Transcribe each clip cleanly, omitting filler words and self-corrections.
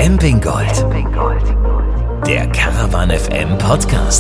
Camping Gold. Der Caravan FM Podcast.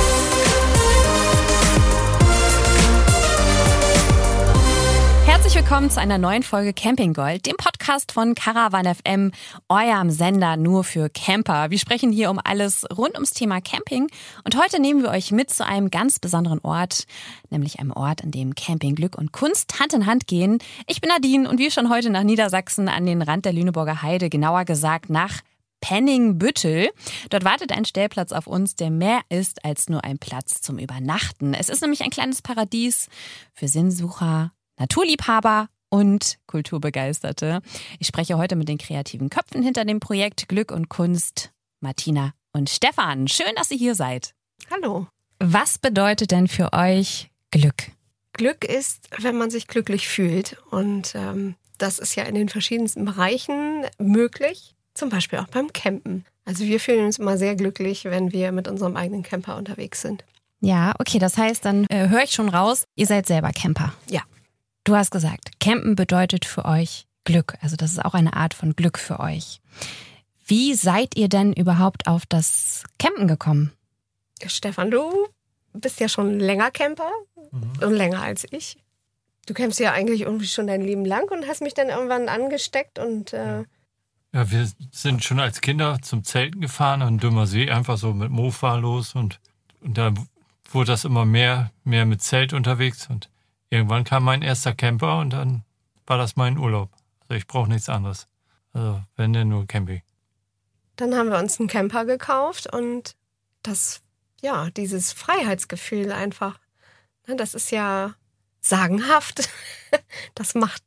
Herzlich willkommen zu einer neuen Folge Camping Gold, dem Podcast von Caravan FM, eurem Sender nur für Camper. Wir sprechen hier um alles rund ums Thema Camping und heute nehmen wir euch mit zu einem ganz besonderen Ort, nämlich einem Ort, an dem Camping, Glück und Kunst Hand in Hand gehen. Ich bin Nadine und wir schauen heute nach Niedersachsen an den Rand der Lüneburger Heide, genauer gesagt nach Penningbüttel. Dort wartet ein Stellplatz auf uns, der mehr ist als nur ein Platz zum Übernachten. Es ist nämlich ein kleines Paradies für Sinnsucher, Naturliebhaber und Kulturbegeisterte. Ich spreche heute mit den kreativen Köpfen hinter dem Projekt Glück und Kunst, Martina und Stefan. Schön, dass ihr hier seid. Hallo. Was bedeutet denn für euch Glück? Glück ist, wenn man sich glücklich fühlt. Und das ist ja in den verschiedensten Bereichen möglich. Zum Beispiel auch beim Campen. Also wir fühlen uns immer sehr glücklich, wenn wir mit unserem eigenen Camper unterwegs sind. Ja, okay, das heißt, dann höre ich schon raus, ihr seid selber Camper. Ja. Du hast gesagt, Campen bedeutet für euch Glück. Also das ist auch eine Art von Glück für euch. Wie seid ihr denn überhaupt auf das Campen gekommen? Stefan, du bist ja schon länger Camper und länger als ich. Du campst ja eigentlich irgendwie schon dein Leben lang und hast mich dann irgendwann angesteckt und Ja, wir sind schon als Kinder zum Zelten gefahren an Dümmer See, einfach so mit Mofa los und da wurde das immer mehr mit Zelt unterwegs und irgendwann kam mein erster Camper und dann war das mein Urlaub. Also ich brauche nichts anderes. Also wenn denn nur Camping. Dann haben wir uns einen Camper gekauft und dieses Freiheitsgefühl einfach, das ist ja sagenhaft. Das macht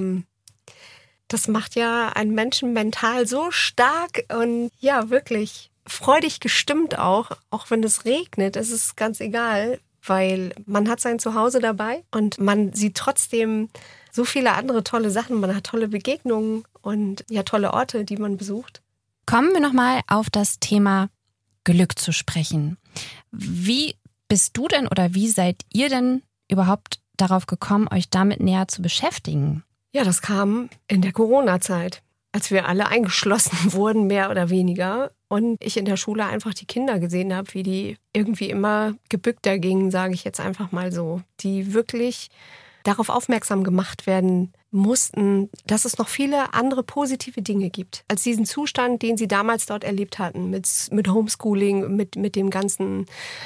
ja einen Menschen mental so stark und ja, wirklich freudig gestimmt auch wenn es regnet, es ist ganz egal, weil man hat sein Zuhause dabei und man sieht trotzdem so viele andere tolle Sachen, man hat tolle Begegnungen und ja, tolle Orte, die man besucht. Kommen wir nochmal auf das Thema Glück zu sprechen. Wie bist du denn oder wie seid ihr denn überhaupt darauf gekommen, euch damit näher zu beschäftigen? Ja, das kam in der Corona-Zeit, als wir alle eingeschlossen wurden, mehr oder weniger. Und ich in der Schule einfach die Kinder gesehen habe, wie die irgendwie immer gebückter gingen, sage ich jetzt einfach mal so. Die wirklich darauf aufmerksam gemacht werden mussten, dass es noch viele andere positive Dinge gibt, als diesen Zustand, den sie damals dort erlebt hatten, mit Homeschooling, mit dem ganzen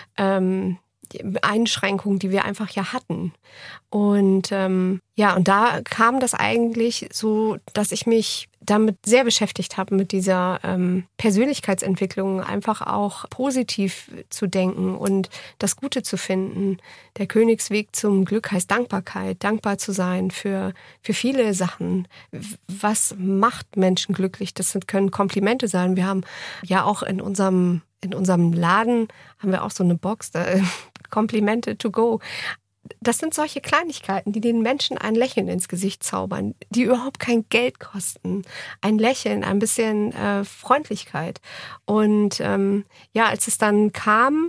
Einschränkungen, die wir einfach ja hatten. Und und da kam das eigentlich so, dass ich mich damit sehr beschäftigt habe, mit dieser Persönlichkeitsentwicklung, einfach auch positiv zu denken und das Gute zu finden. Der Königsweg zum Glück heißt Dankbarkeit, dankbar zu sein für viele Sachen. Was macht Menschen glücklich? Das können Komplimente sein. Wir haben ja auch in unserem Laden haben wir auch so eine Box, Komplimente to go. Das sind solche Kleinigkeiten, die den Menschen ein Lächeln ins Gesicht zaubern, die überhaupt kein Geld kosten. Ein Lächeln, ein bisschen Freundlichkeit. Und als es dann kam,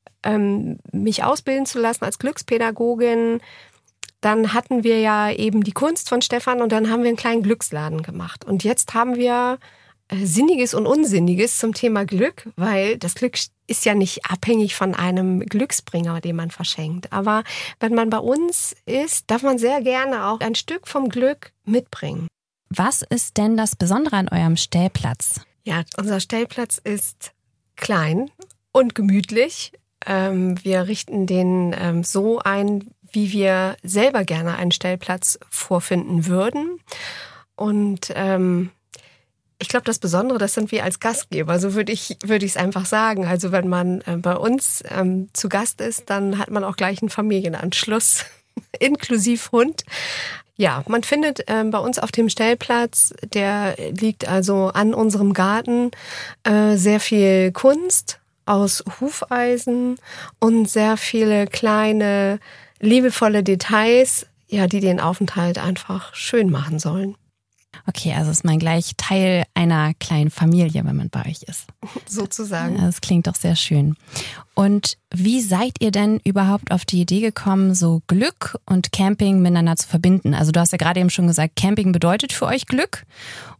mich ausbilden zu lassen als Glückspädagogin, dann hatten wir ja eben die Kunst von Stefan und dann haben wir einen kleinen Glücksladen gemacht. Und jetzt haben wir Sinniges und Unsinniges zum Thema Glück, weil das Glück ist ja nicht abhängig von einem Glücksbringer, den man verschenkt. Aber wenn man bei uns ist, darf man sehr gerne auch ein Stück vom Glück mitbringen. Was ist denn das Besondere an eurem Stellplatz? Ja, unser Stellplatz ist klein und gemütlich. Wir richten den so ein, wie wir selber gerne einen Stellplatz vorfinden würden. Und ich glaube, das Besondere, das sind wir als Gastgeber, so würde ich es einfach sagen. Also wenn man bei uns zu Gast ist, dann hat man auch gleich einen Familienanschluss, inklusive Hund. Ja, man findet bei uns auf dem Stellplatz, der liegt also an unserem Garten, sehr viel Kunst aus Hufeisen und sehr viele kleine, liebevolle Details, ja, die den Aufenthalt einfach schön machen sollen. Okay, also ist man gleich Teil einer kleinen Familie, wenn man bei euch ist. Sozusagen. Ja, das klingt doch sehr schön. Und wie seid ihr denn überhaupt auf die Idee gekommen, so Glück und Camping miteinander zu verbinden? Also du hast ja gerade eben schon gesagt, Camping bedeutet für euch Glück.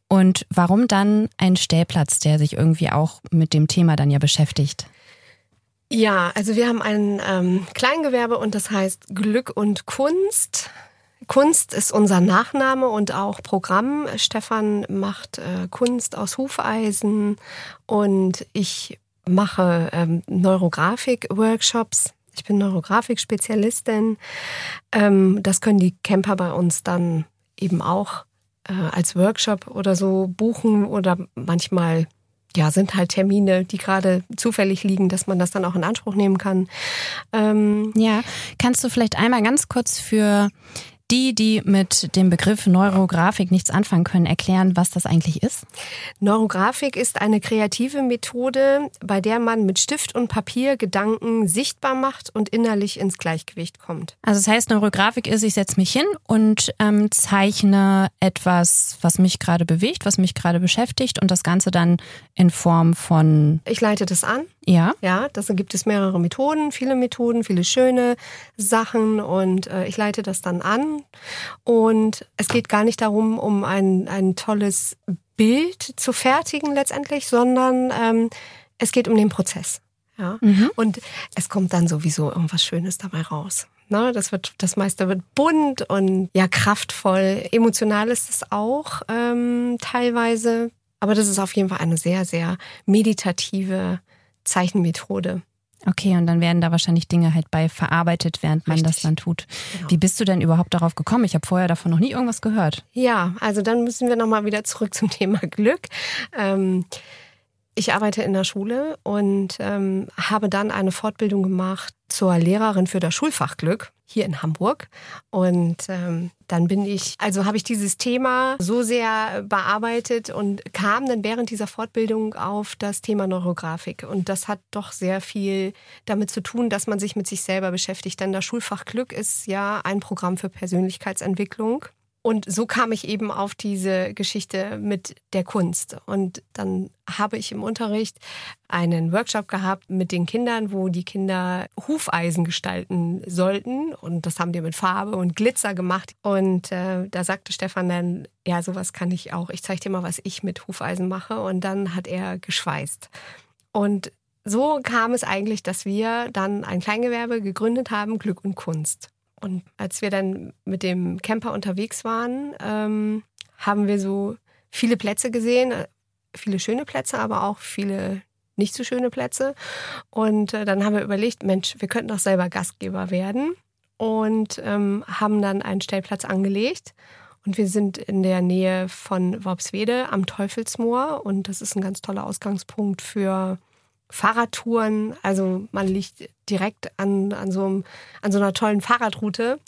Und warum dann ein Stellplatz, der sich irgendwie auch mit dem Thema dann ja beschäftigt? Ja, also wir haben ein Kleingewerbe und das heißt Glück und Kunst. Kunst ist unser Nachname und auch Programm. Stefan macht Kunst aus Hufeisen und ich mache Neurografik-Workshops. Ich bin Neurografik-Spezialistin. Das können die Camper bei uns dann eben auch als Workshop oder so buchen oder manchmal sind halt Termine, die gerade zufällig liegen, dass man das dann auch in Anspruch nehmen kann. Kannst du vielleicht einmal ganz kurz für die mit dem Begriff Neurografik nichts anfangen können, erklären, was das eigentlich ist? Neurografik ist eine kreative Methode, bei der man mit Stift und Papier Gedanken sichtbar macht und innerlich ins Gleichgewicht kommt. Also das heißt, Neurografik ist, ich setze mich hin und zeichne etwas, was mich gerade bewegt, was mich gerade beschäftigt und das Ganze dann in Form von... Ich leite das an. Ja. Ja, da gibt es mehrere Methoden, viele schöne Sachen und ich leite das dann an. Und es geht gar nicht darum, um ein tolles Bild zu fertigen letztendlich, sondern es geht um den Prozess. Ja? Und es kommt dann sowieso irgendwas Schönes dabei raus. Ne? Das meiste wird bunt und kraftvoll. Emotional ist es auch teilweise. Aber das ist auf jeden Fall eine sehr, sehr meditative Zeichenmethode. Okay, und dann werden da wahrscheinlich Dinge halt bei verarbeitet, während man das dann tut. Genau. Wie bist du denn überhaupt darauf gekommen? Ich habe vorher davon noch nie irgendwas gehört. Ja, also dann müssen wir nochmal wieder zurück zum Thema Glück. Ich arbeite in der Schule und habe dann eine Fortbildung gemacht zur Lehrerin für das Schulfach Glück hier in Hamburg. Und dann habe ich dieses Thema so sehr bearbeitet und kam dann während dieser Fortbildung auf das Thema Neurografik. Und das hat doch sehr viel damit zu tun, dass man sich mit sich selber beschäftigt. Denn das Schulfach Glück ist ja ein Programm für Persönlichkeitsentwicklung. Und so kam ich eben auf diese Geschichte mit der Kunst. Und dann habe ich im Unterricht einen Workshop gehabt mit den Kindern, wo die Kinder Hufeisen gestalten sollten. Und das haben die mit Farbe und Glitzer gemacht. Und da sagte Stefan dann, ja, sowas kann ich auch. Ich zeige dir mal, was ich mit Hufeisen mache. Und dann hat er geschweißt. Und so kam es eigentlich, dass wir dann ein Kleingewerbe gegründet haben, Glück und Kunst. Und als wir dann mit dem Camper unterwegs waren, haben wir so viele Plätze gesehen, viele schöne Plätze, aber auch viele nicht so schöne Plätze. Und dann haben wir überlegt, Mensch, wir könnten doch selber Gastgeber werden und haben dann einen Stellplatz angelegt. Und wir sind in der Nähe von Worpswede am Teufelsmoor und das ist ein ganz toller Ausgangspunkt für Fahrradtouren, also man liegt direkt an so einer tollen Fahrradroute,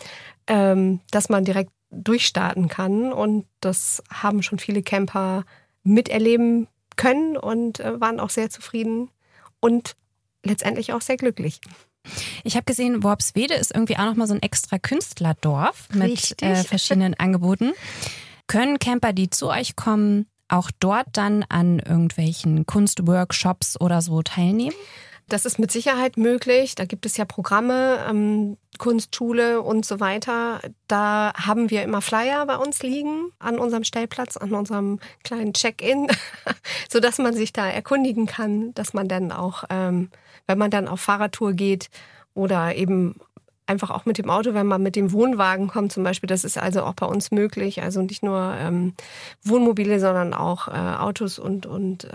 dass man direkt durchstarten kann und das haben schon viele Camper miterleben können und waren auch sehr zufrieden und letztendlich auch sehr glücklich. Ich habe gesehen, Worpswede ist irgendwie auch nochmal so ein extra Künstlerdorf mit verschiedenen Angeboten. Können Camper, die zu euch kommen, auch dort dann an irgendwelchen Kunstworkshops oder so teilnehmen? Das ist mit Sicherheit möglich. Da gibt es ja Programme, Kunstschule und so weiter. Da haben wir immer Flyer bei uns liegen an unserem Stellplatz, an unserem kleinen Check-in, sodass man sich da erkundigen kann, dass man dann auch, wenn man dann auf Fahrradtour geht oder eben einfach auch mit dem Auto, wenn man mit dem Wohnwagen kommt zum Beispiel, das ist also auch bei uns möglich. Also nicht nur Wohnmobile, sondern auch Autos und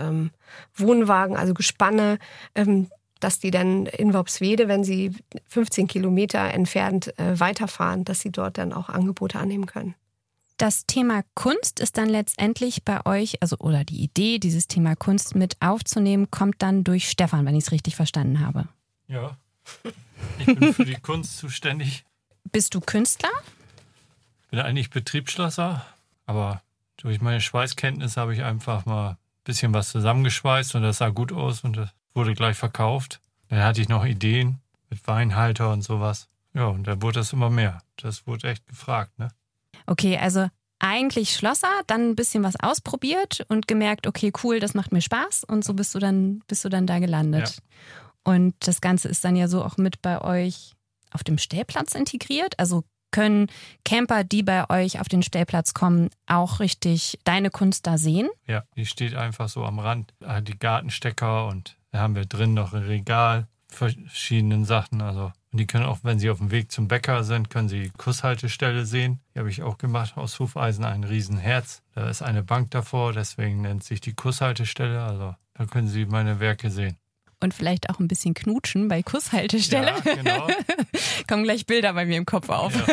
Wohnwagen, also Gespanne, dass die dann in Worpswede, wenn sie 15 Kilometer entfernt weiterfahren, dass sie dort dann auch Angebote annehmen können. Das Thema Kunst ist dann letztendlich bei euch, oder die Idee, dieses Thema Kunst mit aufzunehmen, kommt dann durch Stefan, wenn ich es richtig verstanden habe. Ja. Ich bin für die Kunst zuständig. Bist du Künstler? Ich bin eigentlich Betriebsschlosser, aber durch meine Schweißkenntnisse habe ich einfach mal ein bisschen was zusammengeschweißt und das sah gut aus und das wurde gleich verkauft. Dann hatte ich noch Ideen mit Weinhalter und sowas. Ja, und dann wurde das immer mehr. Das wurde echt gefragt, ne? Okay, also eigentlich Schlosser, dann ein bisschen was ausprobiert und gemerkt, okay, cool, das macht mir Spaß und so bist du dann da gelandet. Ja. Und das Ganze ist dann ja so auch mit bei euch auf dem Stellplatz integriert. Also Können Camper, die bei euch auf den Stellplatz kommen, auch richtig deine Kunst da sehen? Ja, die steht einfach so am Rand, die Gartenstecker, und da haben wir drin noch ein Regal, verschiedenen Sachen. Also, und die können auch, wenn sie auf dem Weg zum Bäcker sind, können sie die Kusshaltestelle sehen. Die habe ich auch gemacht aus Hufeisen, ein Riesenherz. Da ist eine Bank davor, deswegen nennt sich die Kusshaltestelle. Also da können Sie meine Werke sehen. Und vielleicht auch ein bisschen knutschen bei Kusshaltestelle. Ja, genau. Kommen gleich Bilder bei mir im Kopf auf. Ja.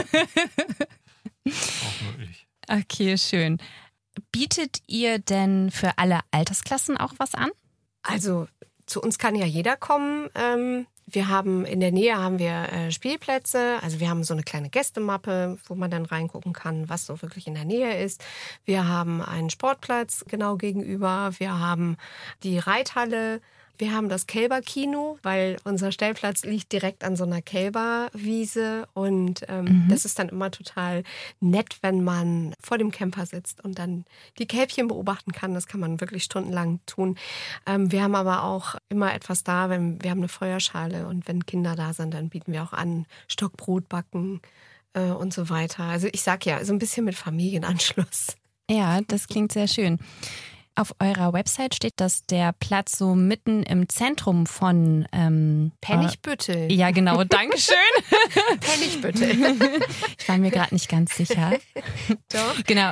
Auch möglich. Okay, schön. Bietet ihr denn für alle Altersklassen auch was an? Also zu uns kann ja jeder kommen. Wir haben in der Nähe Spielplätze. Also wir haben so eine kleine Gästemappe, wo man dann reingucken kann, was so wirklich in der Nähe ist. Wir haben einen Sportplatz genau gegenüber. Wir haben die Reithalle. Wir haben das Kälberkino, weil unser Stellplatz liegt direkt an so einer Kälberwiese. Und das ist dann immer total nett, wenn man vor dem Camper sitzt und dann die Kälbchen beobachten kann. Das kann man wirklich stundenlang tun. Wir haben aber auch immer etwas da, wir haben eine Feuerschale. Und wenn Kinder da sind, dann bieten wir auch an, Stockbrot backen und so weiter. Also ich sag ja, so ein bisschen mit Familienanschluss. Ja, das klingt sehr schön. Auf eurer Website steht, dass der Platz so mitten im Zentrum von Pennigbüttel. Ja, genau, Dankeschön. Pennigbüttel. Ich war mir gerade nicht ganz sicher. Doch. Genau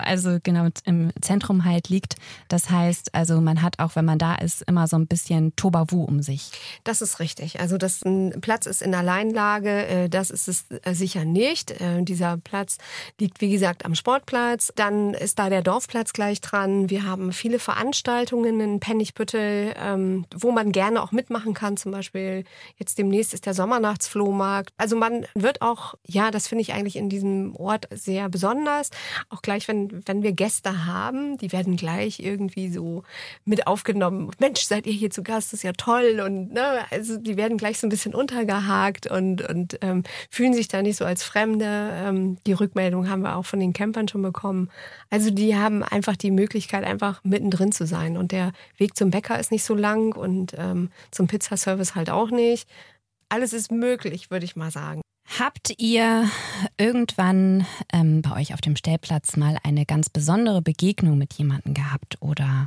im Zentrum halt liegt. Das heißt, also man hat auch, wenn man da ist, immer so ein bisschen Tobawu um sich. Das ist richtig. Also das ein Platz ist in Alleinlage, das ist es sicher nicht. Dieser Platz liegt, wie gesagt, am Sportplatz. Dann ist da der Dorfplatz gleich dran. Wir haben viele Veranstaltungen in Pennigbüttel, wo man gerne auch mitmachen kann. Zum Beispiel jetzt demnächst ist der Sommernachtsflohmarkt. Also man wird auch, ja, das finde ich eigentlich in diesem Ort sehr besonders. Auch gleich, wenn wir Gäste haben, die werden gleich irgendwie so mit aufgenommen. Mensch, seid ihr hier zu Gast? Das ist ja toll. Und ne, also die werden gleich so ein bisschen untergehakt und fühlen sich da nicht so als Fremde. Die Rückmeldung haben wir auch von den Campern schon bekommen. Also die haben einfach die Möglichkeit, einfach mittendrin zu sein. Und der Weg zum Bäcker ist nicht so lang und zum Pizzaservice halt auch nicht. Alles ist möglich, würde ich mal sagen. Habt ihr irgendwann bei euch auf dem Stellplatz mal eine ganz besondere Begegnung mit jemandem gehabt oder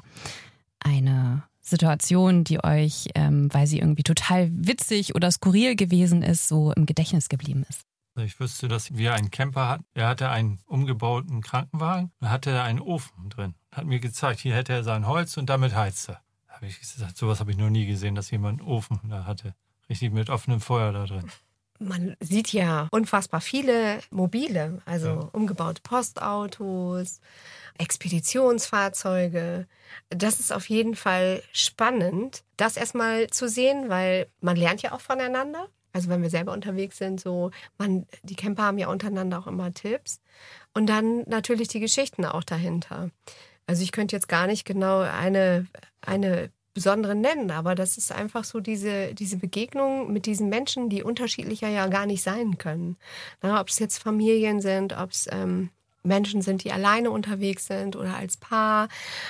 eine Situation, die euch, weil sie irgendwie total witzig oder skurril gewesen ist, so im Gedächtnis geblieben ist? Ich wüsste, dass wir einen Camper hatten. Er hatte einen umgebauten Krankenwagen und hatte einen Ofen drin. Hat mir gezeigt, hier hätte er sein Holz und damit heizt er. Da habe ich gesagt, sowas habe ich noch nie gesehen, dass jemand einen Ofen da hatte. Richtig mit offenem Feuer da drin. Man sieht ja unfassbar viele Mobile, also umgebaute Postautos, Expeditionsfahrzeuge. Das ist auf jeden Fall spannend, das erstmal zu sehen, weil man lernt ja auch voneinander. Also wenn wir selber unterwegs sind, die Camper haben ja untereinander auch immer Tipps. Und dann natürlich die Geschichten auch dahinter. Also ich könnte jetzt gar nicht genau eine besondere nennen, aber das ist einfach so diese Begegnung mit diesen Menschen, die unterschiedlicher ja gar nicht sein können. Na, ob es jetzt Familien sind, ob es Menschen sind, die alleine unterwegs sind oder als Paar.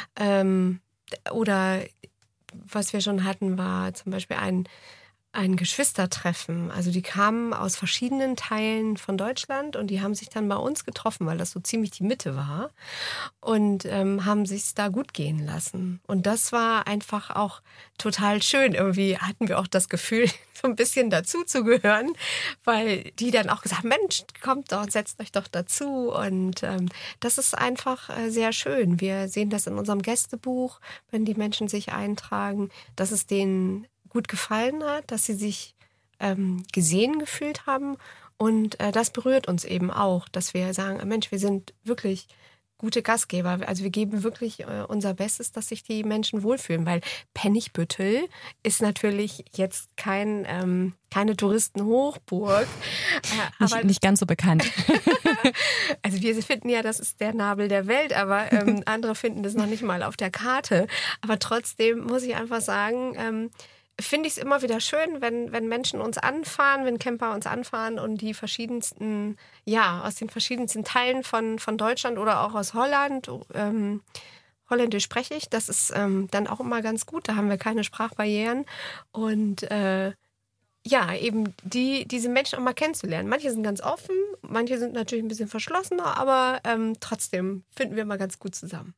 Oder was wir schon hatten, war zum Beispiel ein Geschwistertreffen. Also die kamen aus verschiedenen Teilen von Deutschland und die haben sich dann bei uns getroffen, weil das so ziemlich die Mitte war und haben sich da gut gehen lassen. Und das war einfach auch total schön. Irgendwie hatten wir auch das Gefühl, so ein bisschen dazu zu gehören, weil die dann auch gesagt haben, Mensch, kommt doch, setzt euch doch dazu. Und das ist einfach sehr schön. Wir sehen das in unserem Gästebuch, wenn die Menschen sich eintragen, dass es denen gut gefallen hat, dass sie sich gesehen gefühlt haben. Und das berührt uns eben auch, dass wir sagen, Mensch, wir sind wirklich gute Gastgeber. Also wir geben wirklich unser Bestes, dass sich die Menschen wohlfühlen, weil Pennigbüttel ist natürlich jetzt keine Touristenhochburg. Nicht ganz so bekannt. Also wir finden ja, das ist der Nabel der Welt, aber andere finden das noch nicht mal auf der Karte. Aber trotzdem muss ich einfach sagen, finde ich es immer wieder schön, wenn Menschen uns anfahren, wenn Camper uns anfahren und die verschiedensten, aus den verschiedensten Teilen von Deutschland oder auch aus Holland, Holländisch spreche ich, das ist dann auch immer ganz gut, da haben wir keine Sprachbarrieren und eben diese Menschen auch mal kennenzulernen. Manche sind ganz offen, manche sind natürlich ein bisschen verschlossener, aber trotzdem finden wir mal ganz gut zusammen.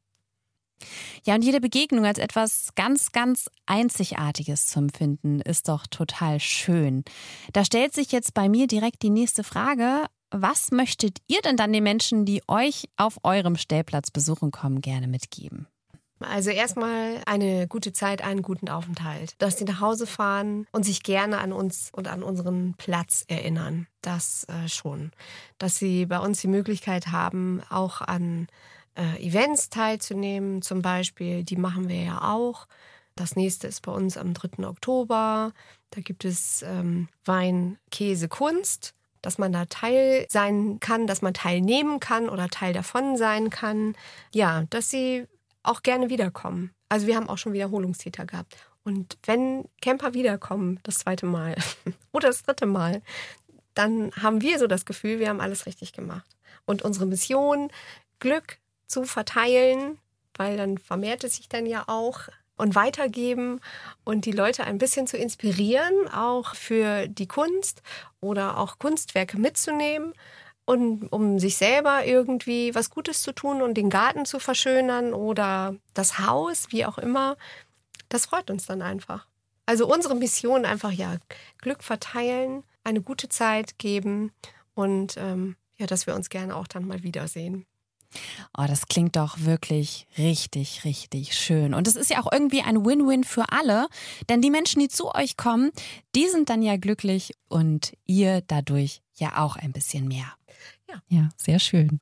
Ja, und jede Begegnung als etwas ganz, ganz Einzigartiges zu empfinden, ist doch total schön. Da stellt sich jetzt bei mir direkt die nächste Frage. Was möchtet ihr denn dann den Menschen, die euch auf eurem Stellplatz besuchen kommen, gerne mitgeben? Also erstmal eine gute Zeit, einen guten Aufenthalt. Dass sie nach Hause fahren und sich gerne an uns und an unseren Platz erinnern. Das schon. Dass sie bei uns die Möglichkeit haben, auch an Events teilzunehmen zum Beispiel. Die machen wir ja auch. Das nächste ist bei uns am 3. Oktober. Da gibt es Wein, Käse, Kunst. Dass man da Teil sein kann, dass man teilnehmen kann oder Teil davon sein kann. Ja, dass sie auch gerne wiederkommen. Also wir haben auch schon Wiederholungstäter gehabt. Und wenn Camper wiederkommen, das 2. Mal oder das 3. Mal, dann haben wir so das Gefühl, wir haben alles richtig gemacht. Und unsere Mission, Glück zu verteilen, weil dann vermehrt es sich dann ja auch, und weitergeben und die Leute ein bisschen zu inspirieren, auch für die Kunst oder auch Kunstwerke mitzunehmen und um sich selber irgendwie was Gutes zu tun und den Garten zu verschönern oder das Haus, wie auch immer. Das freut uns dann einfach. Also unsere Mission einfach, Glück verteilen, eine gute Zeit geben und dass wir uns gerne auch dann mal wiedersehen. Oh, das klingt doch wirklich richtig, richtig schön. Und es ist ja auch irgendwie ein Win-Win für alle, denn die Menschen, die zu euch kommen, die sind dann ja glücklich und ihr dadurch ja auch ein bisschen mehr. Ja, sehr schön.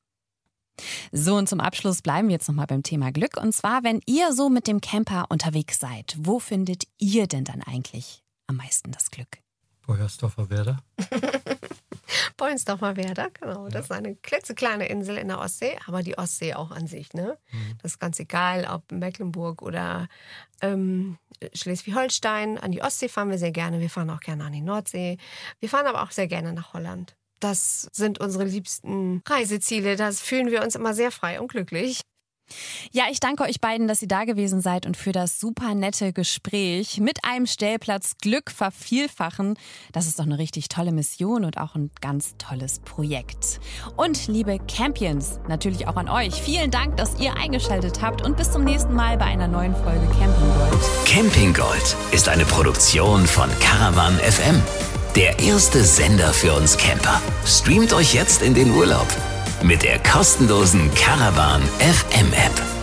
So, und zum Abschluss bleiben wir jetzt nochmal beim Thema Glück. Und zwar, wenn ihr so mit dem Camper unterwegs seid, wo findet ihr denn dann eigentlich am meisten das Glück? Boyersdorfer Werder. Boyersdorfer Werder, genau. Das ist eine klitzekleine Insel in der Ostsee, aber die Ostsee auch an sich, ne? Das ist ganz egal, ob Mecklenburg oder Schleswig-Holstein. An die Ostsee fahren wir sehr gerne. Wir fahren auch gerne an die Nordsee. Wir fahren aber auch sehr gerne nach Holland. Das sind unsere liebsten Reiseziele. Da fühlen wir uns immer sehr frei und glücklich. Ja, ich danke euch beiden, dass ihr da gewesen seid und für das super nette Gespräch. Mit einem Stellplatz Glück vervielfachen. Das ist doch eine richtig tolle Mission und auch ein ganz tolles Projekt. Und liebe Campions, natürlich auch an euch. Vielen Dank, dass ihr eingeschaltet habt und bis zum nächsten Mal bei einer neuen Folge Camping Gold. Camping Gold ist eine Produktion von Caravan FM. Der erste Sender für uns Camper. Streamt euch jetzt in den Urlaub mit der kostenlosen Caravan FM App.